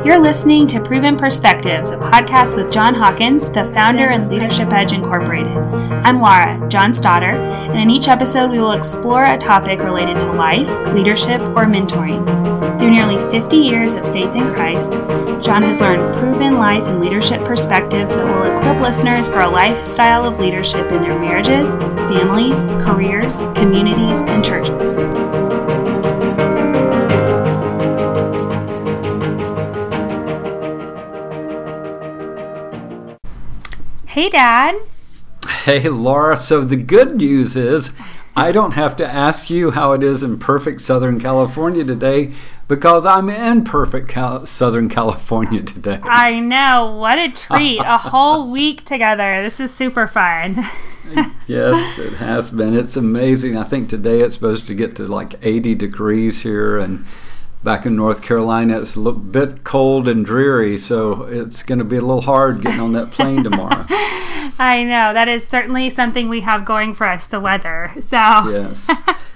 You're listening to Proven Perspectives, a podcast with John Hawkins, the founder of Leadership Edge Incorporated. I'm Laura, John's daughter, and in each episode we will explore a topic related to life, leadership, or mentoring. Through nearly 50 years of faith in Christ, John has learned proven life and leadership perspectives that will equip listeners for a lifestyle of leadership in their marriages, families, careers, communities, and churches. Hey, Dad. Hey, Laura. So the good news is I don't have to ask you how it is in perfect Southern California today because I'm in perfect Southern California today. I know. What a treat. A whole week together. This is super fun. Yes, it has been. It's amazing. I think today it's supposed to get to like 80 degrees here, and back in North Carolina, it's a little bit cold and dreary, so it's going to be a little hard getting on that plane tomorrow. I know. That is certainly something we have going for us, the weather. So, yes.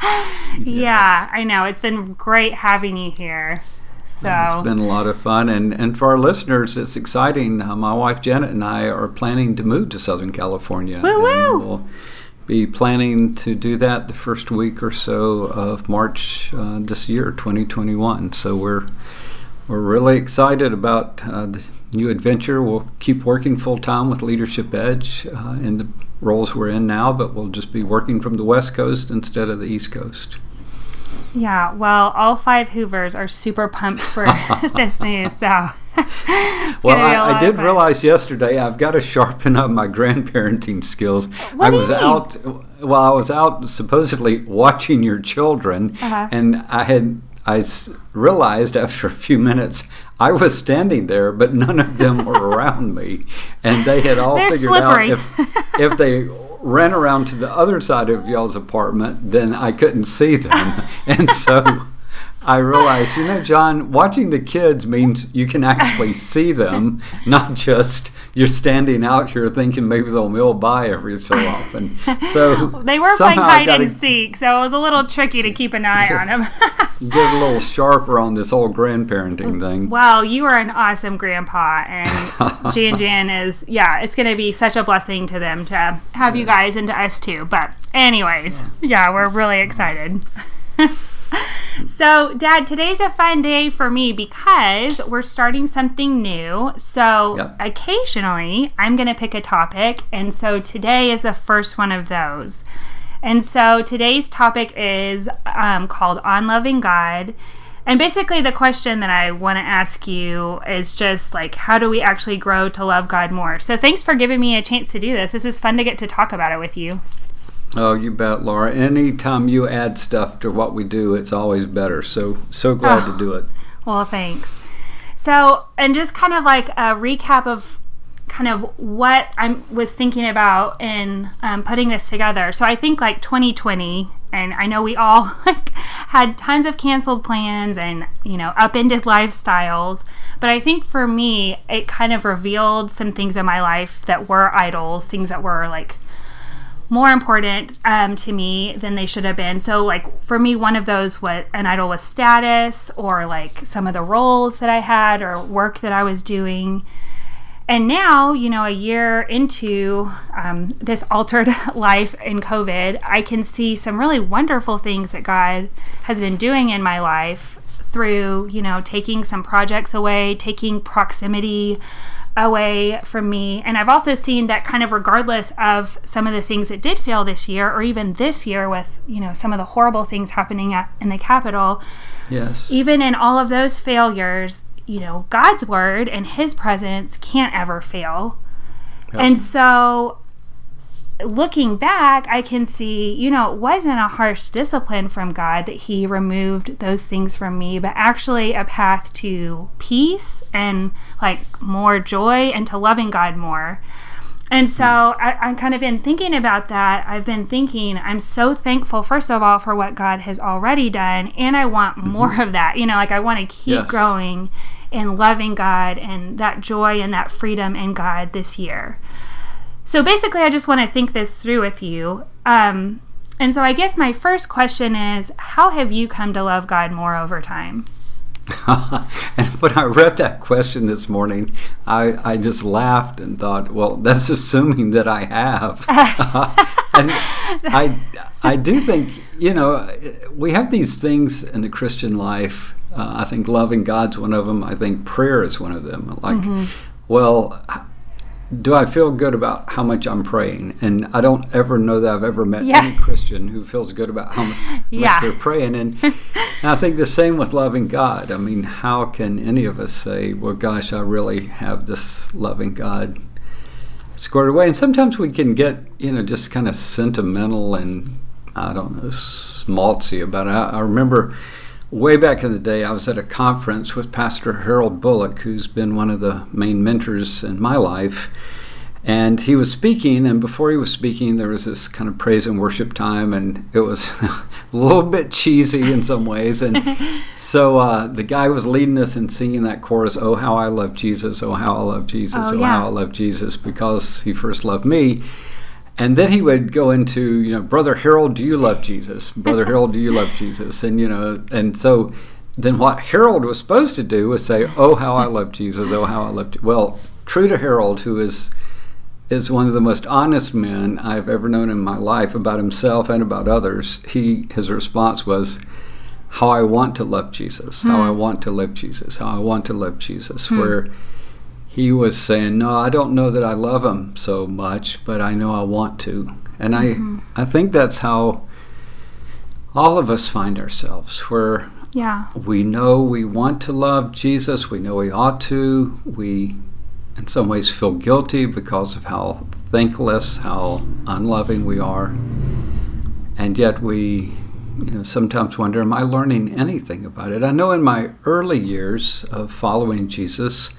Yeah, I know. It's been great having you here. So it's been a lot of fun, and for our listeners, it's exciting. My wife Janet and I are planning to move to Southern California. Woo-woo! And we'll be planning to do that the first week or so of March this year, 2021. So we're really excited about the new adventure. We'll keep working full-time with Leadership Edge in the roles we're in now, but we'll just be working from the West Coast instead of the East Coast. Yeah, well, all 5 Hoovers are super pumped for this news, so well, I did realize yesterday I've got to sharpen up my grandparenting skills. I was out supposedly watching your children, and I realized after a few minutes I was standing there, but none of them were around me, and they had all figured slippery. out if they ran around to the other side of y'all's apartment, then I couldn't see them. And so I realized, John, watching the kids means you can actually see them, not just you're standing out here thinking maybe they'll mill by every so often. So they were playing hide and seek, so it was a little tricky to keep an eye on them. Get a little sharper on this whole grandparenting thing. Well, you are an awesome grandpa, and Jan is, it's going to be such a blessing to them to have you guys and to us too. But anyways, we're really excited. So, Dad, today's a fun day for me because we're starting something new. So, Occasionally, I'm going to pick a topic, and so today is the first one of those. And so today's topic is called On Loving God. And basically the question that I want to ask you is just like, how do we actually grow to love God more? So thanks for giving me a chance to do this. This is fun to get to talk about it with you. Oh, you bet, Laura. Anytime you add stuff to what we do, it's always better. So glad to do it. Well, thanks. So, and just kind of like a recap of kind of what I was thinking about in putting this together. So I think like 2020, and I know we all had tons of canceled plans and, upended lifestyles. But I think for me, it kind of revealed some things in my life that were idols, things that were like more important to me than they should have been. So like for me, one of those, an idol was status, or like some of the roles that I had or work that I was doing. And now, a year into this altered life in COVID, I can see some really wonderful things that God has been doing in my life through, taking some projects away, taking proximity away from me. And I've also seen that kind of regardless of some of the things that did fail this year, or even this year with, some of the horrible things happening in the Capitol. Yes. Even in all of those failures, God's word and his presence can't ever fail. Yep. And so looking back, I can see, it wasn't a harsh discipline from God that he removed those things from me, but actually a path to peace and like more joy and to loving God more. And so I'm kind of in thinking about that. I've been thinking, I'm so thankful, first of all, for what God has already done. And I want more of that. I want to keep growing in loving God and that joy and that freedom in God this year. So basically, I just want to think this through with you. And so I guess my first question is, how have you come to love God more over time? And when I read that question this morning, I just laughed and thought, well, that's assuming that I have. And I do think, we have these things in the Christian life. I think loving God's one of them. I think prayer is one of them. Like, well, do I feel good about how much I'm praying? And I don't ever know that I've ever met any Christian who feels good about how much they're praying. And I think the same with loving God. I mean, how can any of us say, well, gosh, I really have this loving God squared away? And sometimes we can get, just kind of sentimental and, I don't know, schmaltzy about it. I remember way back in the day, I was at a conference with Pastor Harold Bullock, who's been one of the main mentors in my life. And he was speaking, and before he was speaking, there was this kind of praise and worship time, and it was a little bit cheesy in some ways. And so the guy was leading us and singing that chorus, "Oh, how I love Jesus, oh, how I love Jesus, how I love Jesus, because he first loved me." And then he would go into, Brother Harold, do you love Jesus? Brother Harold, do you love Jesus? And, and so then what Harold was supposed to do was say, "Oh, how I love Jesus, oh, how I love Jesus." Well, true to Harold, who is one of the most honest men I've ever known in my life about himself and about others, his response was, "How I want to love Jesus, how I want to love Jesus, how I want to love Jesus," where he was saying, no, I don't know that I love him so much, but I know I want to. And I think that's how all of us find ourselves, where we know we want to love Jesus, we know we ought to, we in some ways feel guilty because of how thankless, how unloving we are. And yet we sometimes wonder, am I learning anything about it? I know in my early years of following Jesus,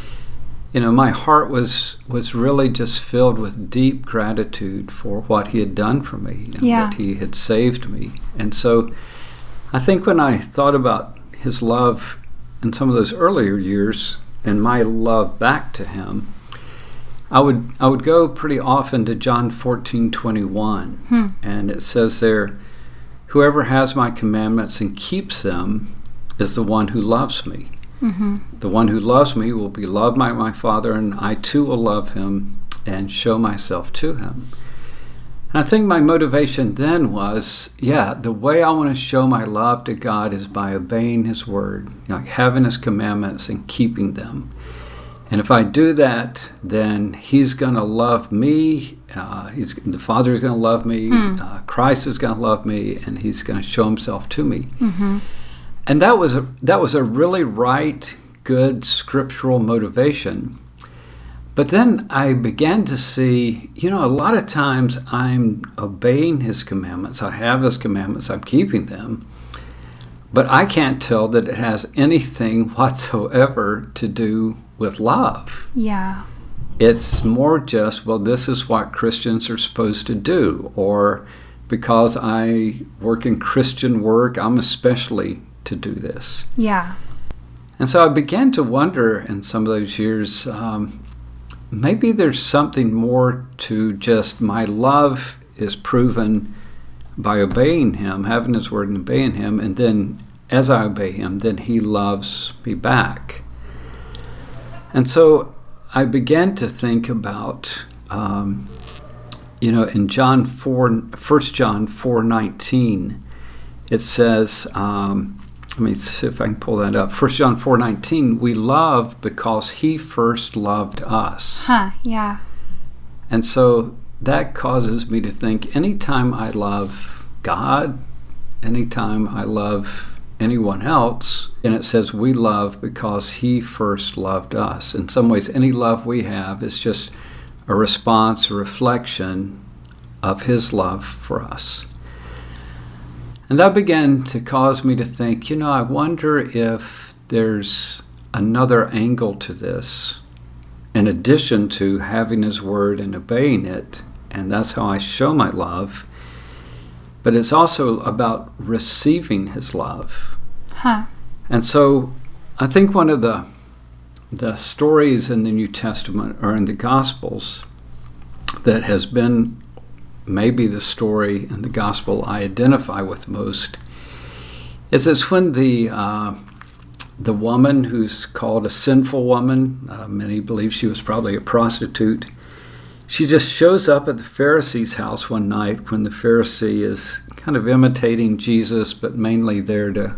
my heart was really just filled with deep gratitude for what he had done for me, that he had saved me. And so I think when I thought about his love in some of those earlier years and my love back to him, I would go pretty often to John 14:21, and it says there, "Whoever has my commandments and keeps them is the one who loves me. The one who loves me will be loved by my Father, and I too will love him and show myself to him." And I think my motivation then was, the way I want to show my love to God is by obeying his word, like having his commandments and keeping them. And if I do that, then he's going to love me, the Father is going to love me, Christ is going to love me, and he's going to show himself to me. And that was a really right, good scriptural motivation. But then I began to see, a lot of times I'm obeying his commandments. I have his commandments. I'm keeping them. But I can't tell that it has anything whatsoever to do with love. Yeah. It's more just, well, this is what Christians are supposed to do. Or because I work in Christian work, I'm especially to do this. Yeah. And so I began to wonder in some of those years, maybe there's something more to just my love is proven by obeying him, having his word and obeying him, and then as I obey him, then he loves me back. And so I began to think about, in in 1 John 4:19, it says, let me see if I can pull that up. 1 John 4:19, we love because he first loved us. Yeah. And so that causes me to think anytime I love God, anytime I love anyone else, and it says we love because he first loved us. In some ways, any love we have is just a response, a reflection of his love for us. And that began to cause me to think, I wonder if there's another angle to this, in addition to having his word and obeying it, and that's how I show my love, but it's also about receiving his love. And so I think one of the stories in the New Testament or in the Gospels that has been maybe the story in the gospel I identify with most is when the the woman who's called a sinful woman, many believe she was probably a prostitute, she just shows up at the Pharisee's house one night when the Pharisee is kind of imitating Jesus, but mainly there to,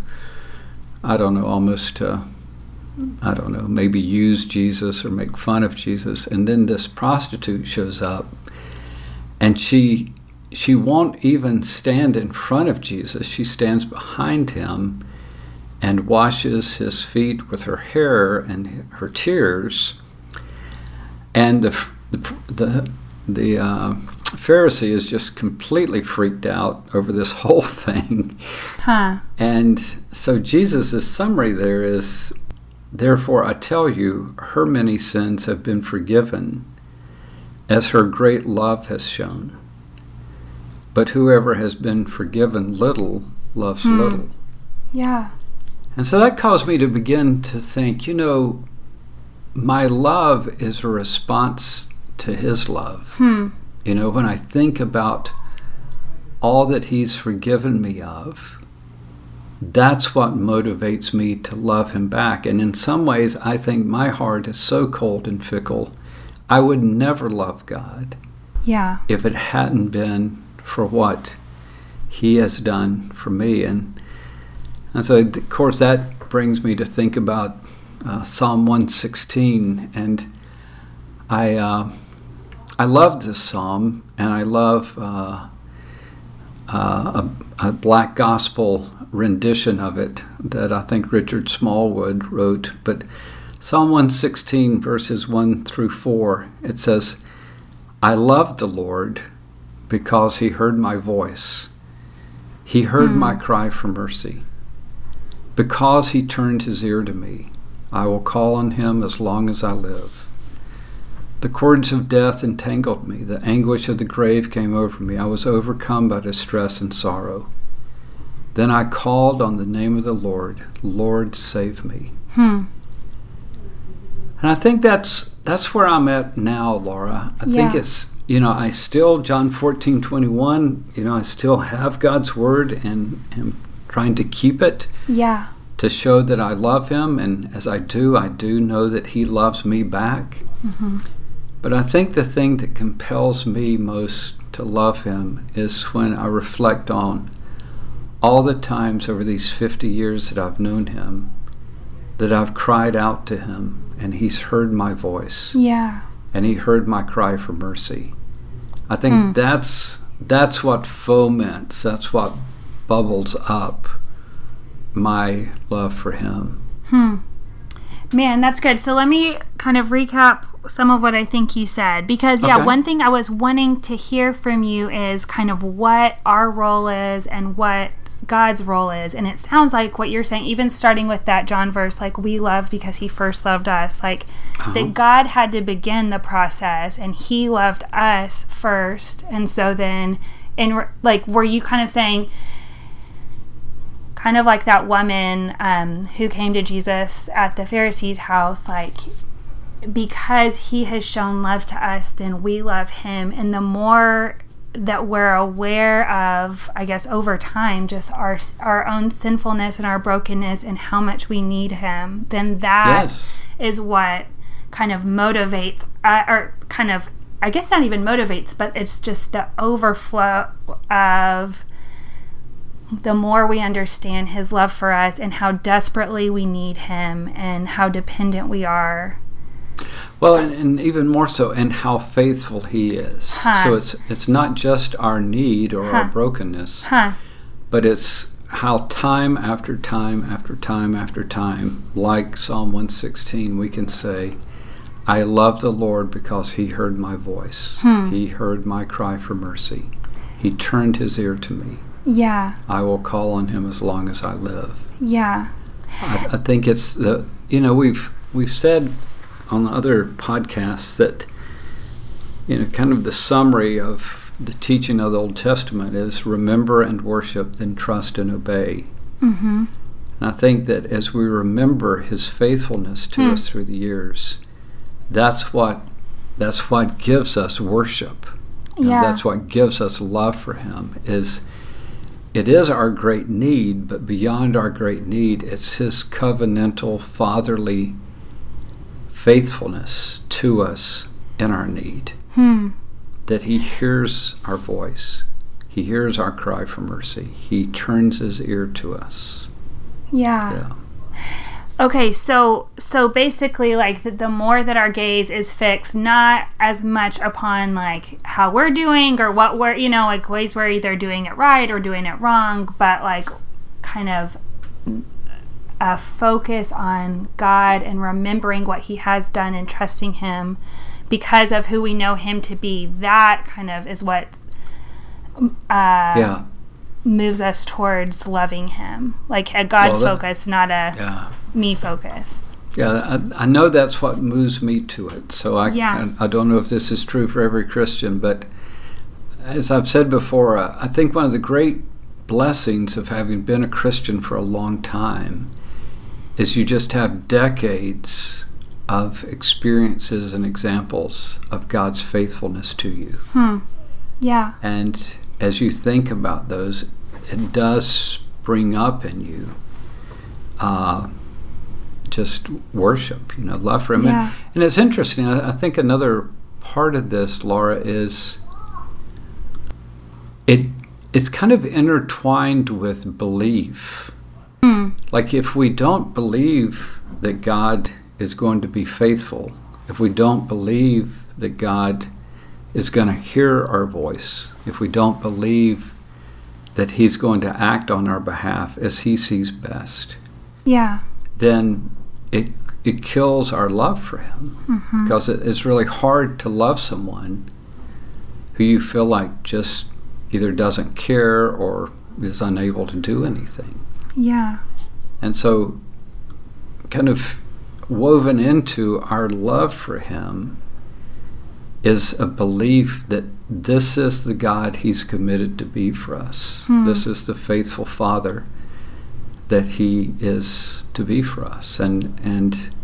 maybe use Jesus or make fun of Jesus. And then this prostitute shows up, and she won't even stand in front of Jesus. She stands behind him and washes his feet with her hair and her tears. And the Pharisee is just completely freaked out over this whole thing. And so Jesus' summary there is, therefore I tell you, her many sins have been forgiven, as her great love has shown. But whoever has been forgiven little loves little. Yeah. And so that caused me to begin to think, my love is a response to his love. When I think about all that he's forgiven me of, that's what motivates me to love him back. And in some ways, I think my heart is so cold and fickle, I would never love God if it hadn't been for what he has done for me. And so, of course, that brings me to think about Psalm 116. And I love this psalm, and I love a Black Gospel rendition of it that I think Richard Smallwood wrote. But Psalm 116, verses 1 through 4, it says, I loved the Lord because he heard my voice. He heard my cry for mercy. Because he turned his ear to me, I will call on him as long as I live. The cords of death entangled me. The anguish of the grave came over me. I was overcome by distress and sorrow. Then I called on the name of the Lord. Lord, save me. And I think that's where I'm at now, Laura. I think it's, I still, John 14:21, I still have God's word and am trying to keep it. Yeah. To show that I love him, and as I do know that he loves me back. But I think the thing that compels me most to love him is when I reflect on all the times over these 50 years that I've known him, that I've cried out to him, and he's heard my voice. Yeah. And he heard my cry for mercy. I think that's what foments, that's what bubbles up my love for him. Man, that's good. So let me kind of recap some of what I think you said. Because, one thing I was wanting to hear from you is kind of what our role is and what God's role is. And it sounds like what you're saying, even starting with that John verse, like we love because he first loved us, like that God had to begin the process and he loved us first. And so then, were you kind of saying, kind of like that woman who came to Jesus at the Pharisee's house, like, because he has shown love to us, then we love him. And the more that we're aware of, I guess, over time, just our own sinfulness and our brokenness and how much we need him, then that is what kind of motivates, or kind of, I guess not even motivates, but it's just the overflow of the more we understand his love for us and how desperately we need him and how dependent we are. Well, and even more so, and how faithful he is. So it's not just our need or our brokenness, but it's how time after time after time after time, like Psalm 116, we can say, I love the Lord because he heard my voice. He heard my cry for mercy. He turned his ear to me. Yeah. I will call on him as long as I live. Yeah. I think it's we've said on other podcasts that, kind of the summary of the teaching of the Old Testament is remember and worship, then trust and obey. And I think that as we remember his faithfulness to us through the years, that's what gives us worship. That's what gives us love for him, is it is our great need, but beyond our great need, it's his covenantal, fatherly faithfulness to us in our need. That he hears our voice. He hears our cry for mercy. He turns his ear to us. Yeah. Okay, so basically, like, the more that our gaze is fixed, not as much upon, like, how we're doing or what we're, like, ways we're either doing it right or doing it wrong, but, like, kind of a focus on God and remembering what he has done and trusting him because of who we know him to be. That kind of is what moves us towards loving him. Like a God focus, not a me focus. Yeah, I know that's what moves me to it. So I don't know if this is true for every Christian, but as I've said before, I think one of the great blessings of having been a Christian for a long time is you just have decades of experiences and examples of God's faithfulness to you. Yeah. And as you think about those, it does spring up in you just worship, love for him. Yeah. And it's interesting. I think another part of this, Laura, is it's kind of intertwined with belief. Like if we don't believe that God is going to be faithful, if we don't believe that God is going to hear our voice, if we don't believe that he's going to act on our behalf as he sees best, then it kills our love for him. Because it's really hard to love someone who you feel like just either doesn't care or is unable to do anything. Yeah. And so kind of woven into our love for him is a belief that this is the God he's committed to be for us. This is the faithful Father that he is to be for us. And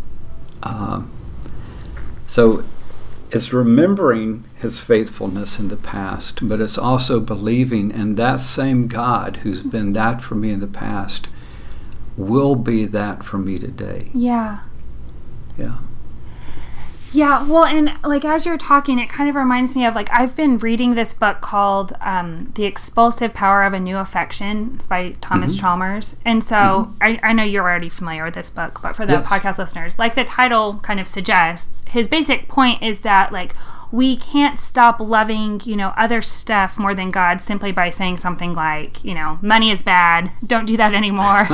so it's remembering his faithfulness in the past, but it's also believing in that same God who's been that for me in the past will be that for me today. Yeah. Yeah. Yeah, well, and like as you're talking, it kind of reminds me of like I've been reading this book called The Expulsive Power of a New Affection. It's by Thomas Chalmers. And so I know you're already familiar with this book, but for the podcast listeners, like the title kind of suggests, his basic point is that like we can't stop loving, other stuff more than God simply by saying something like, money is bad, don't do that anymore,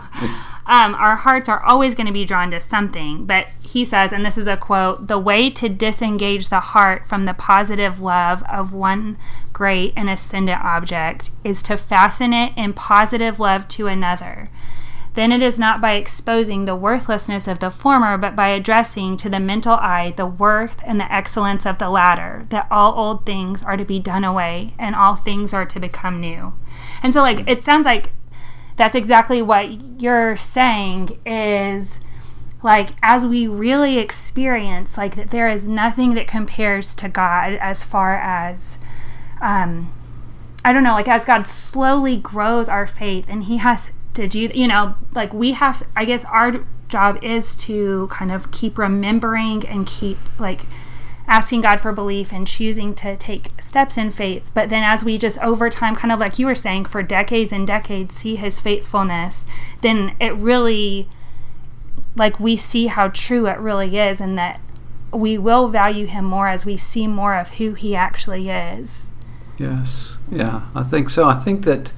Our hearts are always going to be drawn to something, but he says, and this is a quote, "The way to disengage the heart from the positive love of one great and ascendant object is to fasten it in positive love to another. Then it is not by exposing the worthlessness of the former, but by addressing to the mental eye the worth and the excellence of the latter, that all old things are to be done away and all things are to become new." And so like it sounds like that's exactly what you're saying is like as we really experience like that there is nothing that compares to God as far as I don't know, like as God slowly grows our faith and he has to do, like we have, I guess our job is to kind of keep remembering and keep like asking God for belief and choosing to take steps in faith. But then as we just over time, kind of like you were saying, for decades and decades, see his faithfulness, then it really, like we see how true it really is and that we will value him more as we see more of who he actually is. Yes. Yeah, I think so. I think that,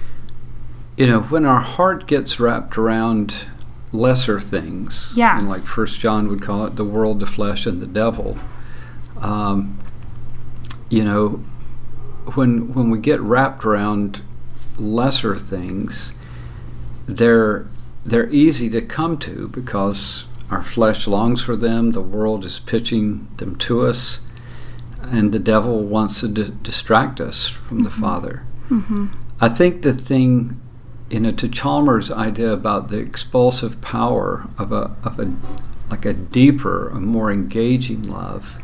when our heart gets wrapped around lesser things, and like 1 John would call it the world, the flesh, and the devil, when we get wrapped around lesser things, they're easy to come to because our flesh longs for them, the world is pitching them to us, and the devil wants to distract us from the Father. I think the thing, to Chalmers' idea about the expulsive power of a deeper, a more engaging love,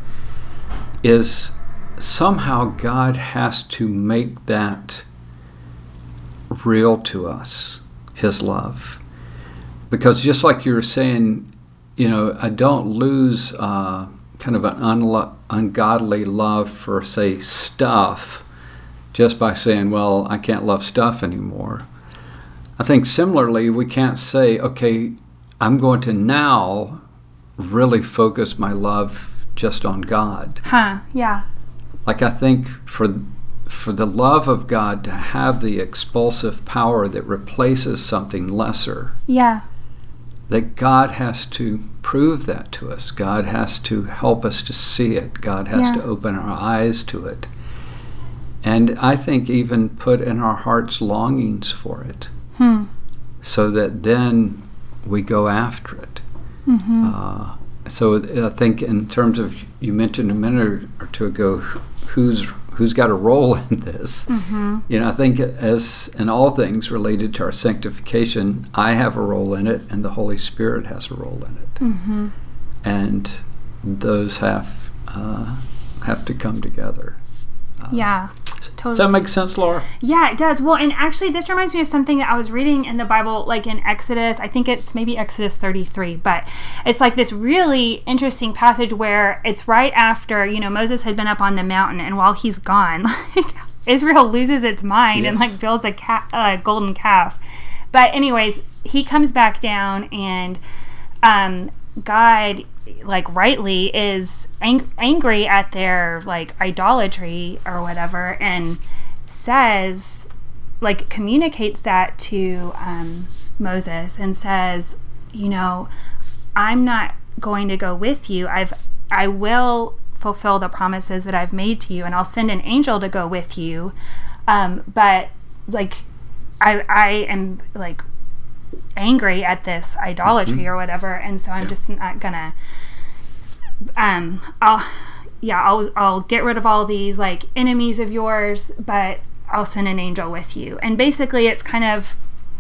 is somehow God has to make that real to us, his love. Because just like you were saying, I don't lose kind of an ungodly love for, say, stuff just by saying, well, I can't love stuff anymore. I think similarly, we can't say, okay, I'm going to now really focus my love just on God. Yeah. Like, I think for the love of God to have the expulsive power that replaces something lesser. Yeah. That God has to prove that to us. God has to help us to see it. God has to open our eyes to it. And I think even put in our hearts longings for it. So that then we go after it. Mm-hmm. So I think in terms of, you mentioned a minute or two ago, who's got a role in this? Mm-hmm. I think as in all things related to our sanctification, I have a role in it, and the Holy Spirit has a role in it. Mm-hmm. And those have to come together. Yeah. Totally. Does that make sense, Laura? Yeah, it does. Well, and actually, this reminds me of something that I was reading in the Bible, like in Exodus. I think it's maybe Exodus 33, but it's like this really interesting passage where it's right after, Moses had been up on the mountain, and while he's gone, Israel loses its mind and like builds a golden calf. But anyways, he comes back down, and God, like, rightly is angry at their like idolatry or whatever, and says, like, communicates that to Moses and says, I'm not going to go with you. I will fulfill the promises that I've made to you, and I'll send an angel to go with you, but like I am like angry at this idolatry or whatever, and so I'm just not gonna I'll get rid of all these like enemies of yours, but I'll send an angel with you. And basically it's kind of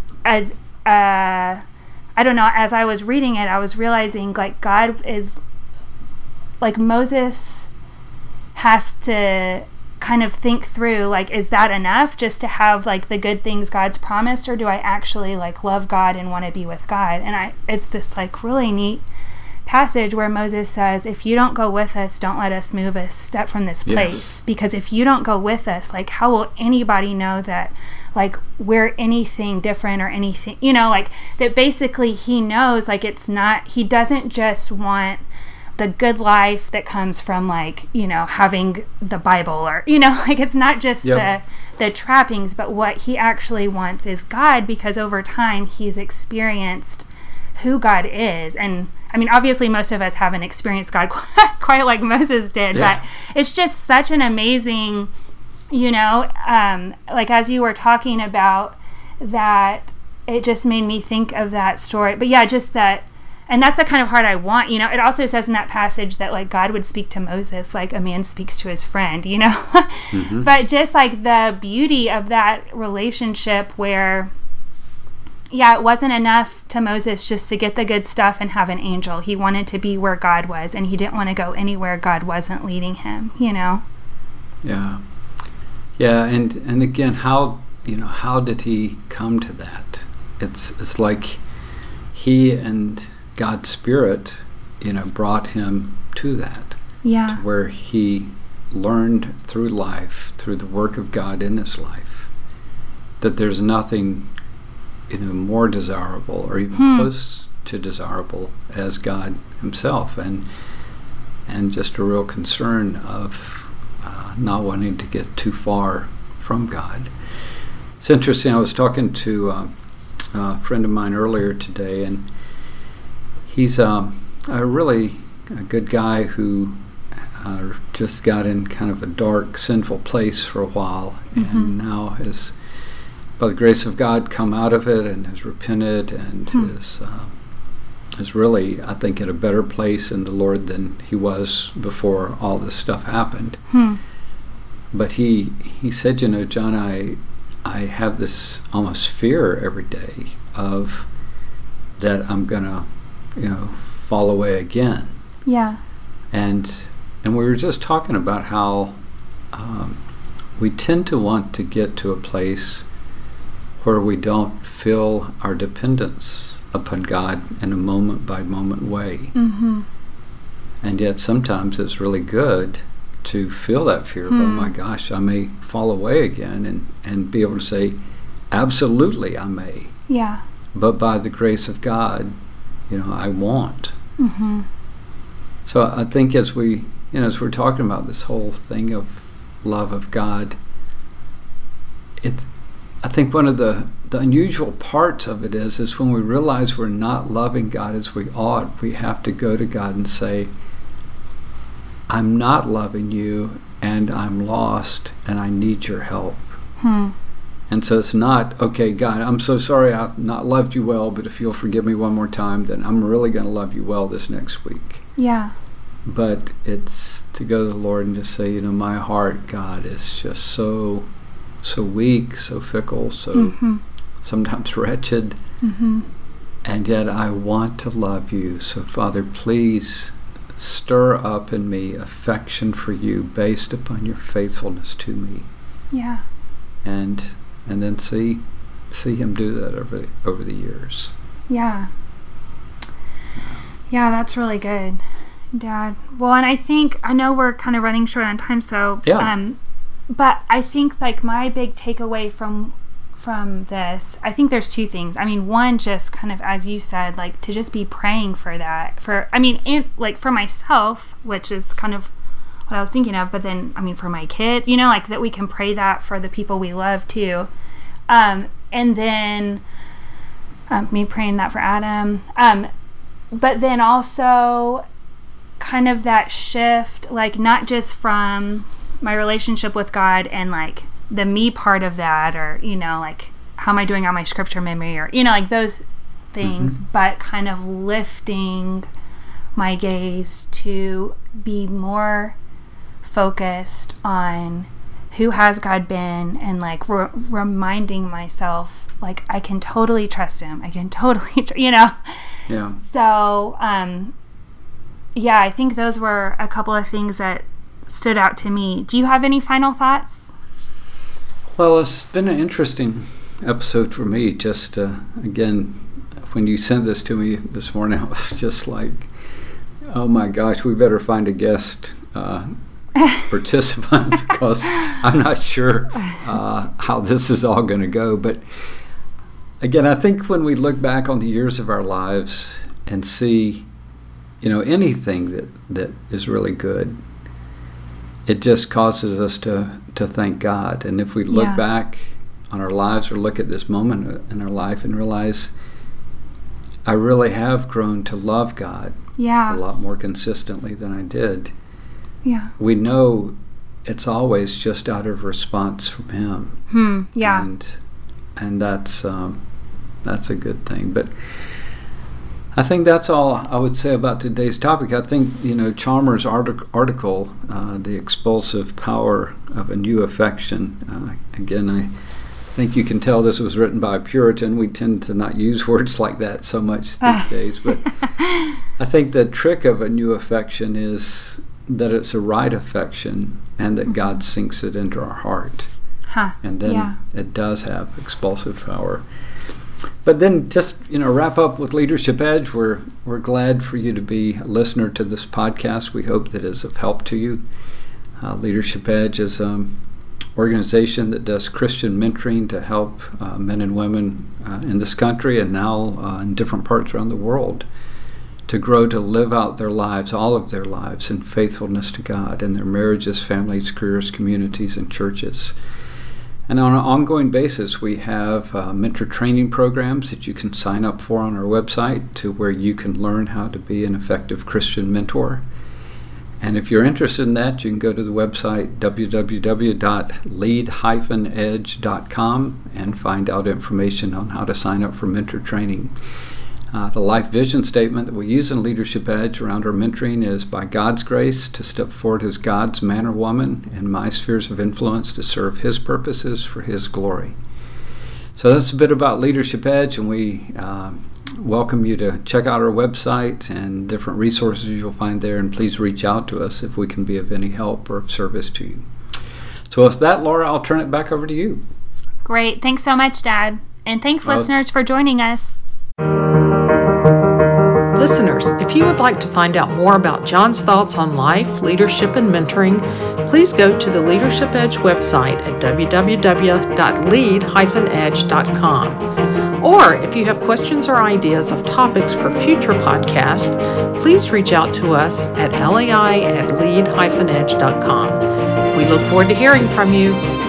I don't know, as I was reading it, I was realizing like God is like, Moses has to kind of think through, like, is that enough just to have like the good things God's promised, or do I actually like love God and want to be with God? And it's this like really neat passage where Moses says, if you don't go with us, don't let us move a step from this place. Because if you don't go with us, like, how will anybody know that like we're anything different or anything, like that basically he knows like it's not, he doesn't just want the good life that comes from like, having the Bible, or, like it's not just the trappings, but what he actually wants is God, because over time he's experienced who God is. And I mean, obviously most of us haven't experienced God quite like Moses did, but it's just such an amazing, like as you were talking about that, it just made me think of that story. But yeah, just that. And that's the kind of heart I want, It also says in that passage that, like, God would speak to Moses like a man speaks to his friend, Mm-hmm. But just, like, the beauty of that relationship where, it wasn't enough to Moses just to get the good stuff and have an angel. He wanted to be where God was, and he didn't want to go anywhere God wasn't leading him, Yeah. Yeah, and again, how did he come to that? It's like he and God's Spirit, brought him to that. Yeah. To where he learned through life, through the work of God in his life, that there's nothing, more desirable or even close to desirable as God himself, and just a real concern of not wanting to get too far from God. It's interesting, I was talking to a friend of mine earlier today, and he's a really good guy who just got in kind of a dark, sinful place for a while, and now has, by the grace of God, come out of it and has repented and is really, I think, in a better place in the Lord than he was before all this stuff happened. But he said, John, I have this almost fear every day of that I'm gonna fall away again. Yeah. And we were just talking about how we tend to want to get to a place where we don't feel our dependence upon God in a moment-by-moment way. Mm-hmm. And yet sometimes it's really good to feel that fear of, oh my gosh, I may fall away again, and be able to say, absolutely I may. Yeah. But by the grace of God, I won't. Mm-hmm. So I think as we're talking about this whole thing of love of God, I think one of the unusual parts of it is when we realize we're not loving God as we ought, we have to go to God and say, I'm not loving you, and I'm lost, and I need your help. And so it's not, okay, God, I'm so sorry I've not loved you well, but if you'll forgive me one more time, then I'm really going to love you well this next week. Yeah. But it's to go to the Lord and just say, my heart, God, is just so weak, so fickle, so sometimes wretched. Mm-hmm. And yet I want to love you. So, Father, please stir up in me affection for you based upon your faithfulness to me. Yeah. And then see him do that over the years. Yeah. Yeah, that's really good, Dad. Well, and I know we're kind of running short on time, so but I think my big takeaway from this, I think there's two things. I mean, one, just kind of as you said, to just be praying for that, for myself, which is kind of what I was thinking of, but then for my kids, that we can pray that for the people we love too, and then me praying that for Adam, but then also kind of that shift, not just from my relationship with God and the me part of that, or how am I doing on my scripture memory, or those things, but kind of lifting my gaze to be more focused on who has God been, and reminding myself I can totally trust him, I can totally Yeah. So I think those were a couple of things that stood out to me. Do you have any final thoughts? Well, it's been an interesting episode for me. Just again, when you sent this to me this morning, I was just like, oh my gosh, we better find a guest participant, because I'm not sure how this is all going to go. But again, I think when we look back on the years of our lives and see, anything that is really good, it just causes us to thank God. And if we look back on our lives, or look at this moment in our life and realize, I really have grown to love God a lot more consistently than I did. Yeah. We know it's always just out of response from him. Yeah. And that's a good thing. But I think that's all I would say about today's topic. I think, Chalmers' article, The Expulsive Power of a New Affection, again, I think you can tell this was written by a Puritan. We tend to not use words like that so much these days. But I think the trick of a new affection is that it's a right affection, and that God sinks it into our heart. And then it does have expulsive power. But then just, wrap up with Leadership Edge. We're glad for you to be a listener to this podcast. We hope that it's of help to you. Leadership Edge is an organization that does Christian mentoring to help men and women in this country, and now in different parts around the world, to grow to live out their lives, all of their lives, in faithfulness to God in their marriages, families, careers, communities, and churches. And on an ongoing basis, we have mentor training programs that you can sign up for on our website, to where you can learn how to be an effective Christian mentor. And if you're interested in that, you can go to the website www.lead-edge.com and find out information on how to sign up for mentor training. The life vision statement that we use in Leadership Edge around our mentoring is, by God's grace, to step forward as God's man or woman in my spheres of influence to serve his purposes for his glory. So that's a bit about Leadership Edge, and we welcome you to check out our website and different resources you'll find there, and please reach out to us if we can be of any help or of service to you. So with that, Laura, I'll turn it back over to you. Great. Thanks so much, Dad. And thanks, listeners, for joining us. Listeners, if you would like to find out more about John's thoughts on life, leadership, and mentoring, please go to the Leadership Edge website at www.lead-edge.com. Or if you have questions or ideas of topics for future podcasts, please reach out to us at lai@lead-edge.com. We look forward to hearing from you.